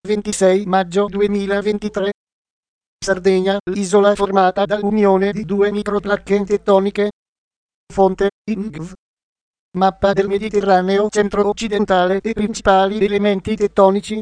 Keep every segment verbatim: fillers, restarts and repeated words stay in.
ventisei maggio duemilaventitré. Sardegna, l'isola formata dall'unione di due microplacche tettoniche. Fonte, I N G V. Mappa del Mediterraneo centro-occidentale e principali elementi tettonici.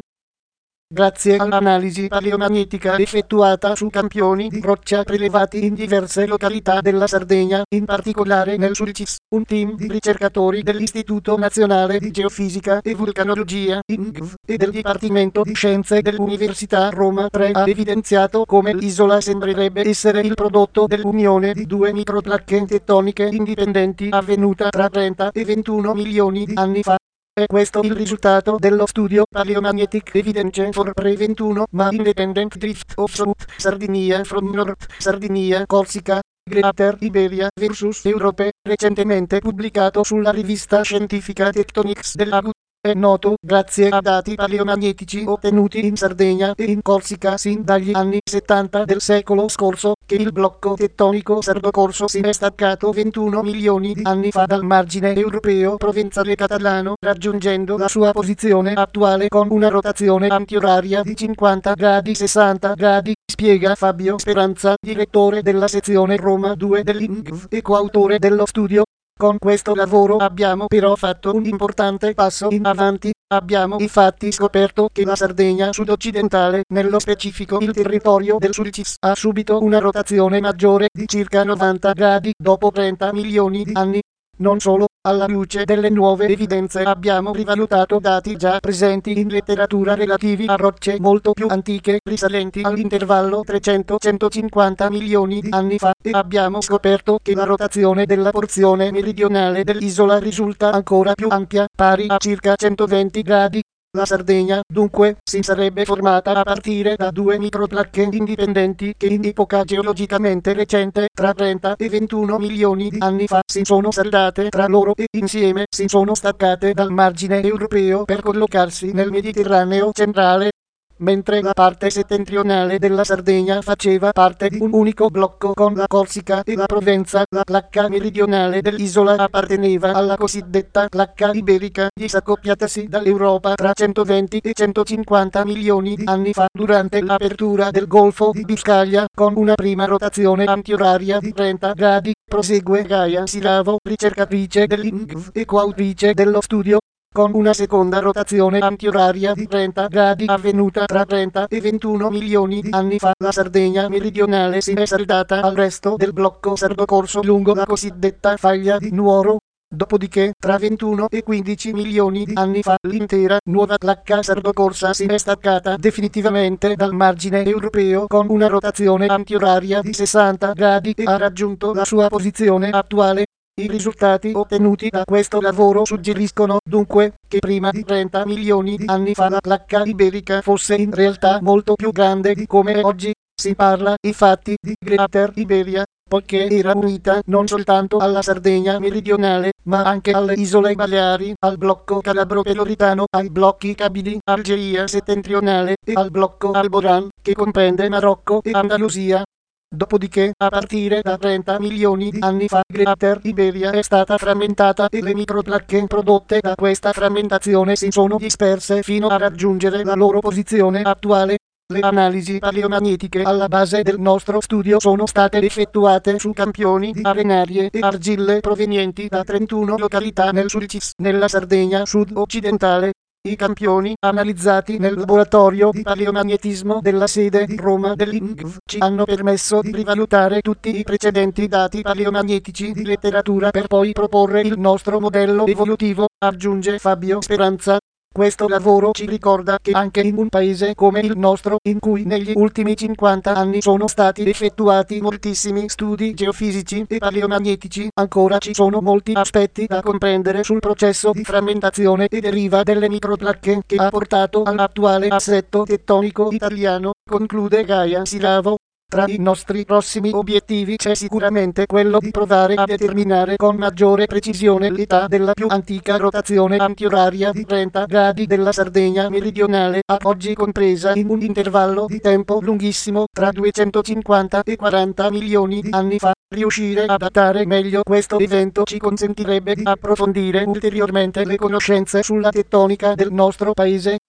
Grazie all'analisi paleomagnetica effettuata su campioni di roccia prelevati in diverse località della Sardegna, in particolare nel Sulcis, un team di ricercatori dell'Istituto Nazionale di Geofisica e Vulcanologia I N G V e del Dipartimento di Scienze dell'Università Roma tre ha evidenziato come l'isola sembrerebbe essere il prodotto dell'unione di due microplacche tettoniche indipendenti avvenuta tra trenta e ventuno milioni di anni fa. È questo il risultato dello studio Paleomagnetic Evidence for Pre-ventuno ma Independent Drift of South Sardinia from North Sardinia Corsica, Greater Iberia versus Europe, recentemente pubblicato sulla rivista scientifica Tectonics dell'A G U. È noto, grazie a dati paleomagnetici ottenuti in Sardegna e in Corsica sin dagli anni settanta del secolo scorso, che il blocco tettonico sardo-corso si è staccato ventuno milioni di anni fa dal margine europeo provenzale catalano, raggiungendo la sua posizione attuale con una rotazione antioraria di cinquanta gradi sessanta gradi, spiega Fabio Speranza, direttore della sezione Roma due dell'I N G V e coautore dello studio. Con questo lavoro abbiamo però fatto un importante passo in avanti. Abbiamo infatti scoperto che la Sardegna sud-occidentale, nello specifico il territorio del Sulcis, ha subito una rotazione maggiore di circa novanta gradi dopo trenta milioni di anni. Non solo, alla luce delle nuove evidenze abbiamo rivalutato dati già presenti in letteratura relativi a rocce molto più antiche risalenti all'intervallo trecento centocinquanta milioni di anni fa e abbiamo scoperto che la rotazione della porzione meridionale dell'isola risulta ancora più ampia, pari a circa centoventi gradi. La Sardegna, dunque, si sarebbe formata a partire da due microplacche indipendenti che in epoca geologicamente recente, tra trenta e ventuno milioni di anni fa, si sono saldate tra loro e insieme si sono staccate dal margine europeo per collocarsi nel Mediterraneo centrale. Mentre la parte settentrionale della Sardegna faceva parte di un unico blocco con la Corsica e la Provenza, la placca meridionale dell'isola apparteneva alla cosiddetta placca iberica, disaccoppiatasi dall'Europa tra centoventi e centocinquanta milioni di anni fa durante l'apertura del Golfo di Biscaglia, con una prima rotazione antioraria di trenta gradi, prosegue Gaia Silavo, ricercatrice dell'I N G V e coautrice dello studio. Con una seconda rotazione antioraria di trenta gradi avvenuta tra trenta e ventuno milioni di anni fa, la Sardegna meridionale si è saldata al resto del blocco sardo-corso lungo la cosiddetta faglia di Nuoro. Dopodiché, tra ventuno e quindici milioni di anni fa, l'intera nuova placca sardo-corsa si è staccata definitivamente dal margine europeo con una rotazione antioraria di sessanta gradi e ha raggiunto la sua posizione attuale. I risultati ottenuti da questo lavoro suggeriscono, dunque, che prima di trenta milioni di anni fa la placca iberica fosse in realtà molto più grande di come è oggi. Si parla, infatti, di Greater Iberia, poiché era unita non soltanto alla Sardegna meridionale, ma anche alle isole Baleari, al blocco calabro-peloritano, ai blocchi Kabili, Algeria settentrionale, e al blocco Alboran, che comprende Marocco e Andalusia. Dopodiché, a partire da trenta milioni di anni fa, Greater Iberia è stata frammentata e le microplacche prodotte da questa frammentazione si sono disperse fino a raggiungere la loro posizione attuale. Le analisi paleomagnetiche alla base del nostro studio sono state effettuate su campioni di arenarie e argille provenienti da trentuno località nel Sulcis, nella Sardegna sud-occidentale. I campioni, analizzati nel laboratorio di paleomagnetismo della sede di Roma dell'I N G V, ci hanno permesso di rivalutare tutti i precedenti dati paleomagnetici di letteratura per poi proporre il nostro modello evolutivo, aggiunge Fabio Speranza. Questo lavoro ci ricorda che anche in un paese come il nostro, in cui negli ultimi cinquanta anni sono stati effettuati moltissimi studi geofisici e paleomagnetici, ancora ci sono molti aspetti da comprendere sul processo di frammentazione e deriva delle microplacche che ha portato all'attuale assetto tettonico italiano, conclude Gaia Silavo. Tra i nostri prossimi obiettivi c'è sicuramente quello di provare a determinare con maggiore precisione l'età della più antica rotazione antioraria di trenta gradi della Sardegna meridionale, ad oggi compresa in un intervallo di tempo lunghissimo, tra duecentocinquanta e quaranta milioni di anni fa. Riuscire a datare meglio questo evento ci consentirebbe di approfondire ulteriormente le conoscenze sulla tettonica del nostro paese.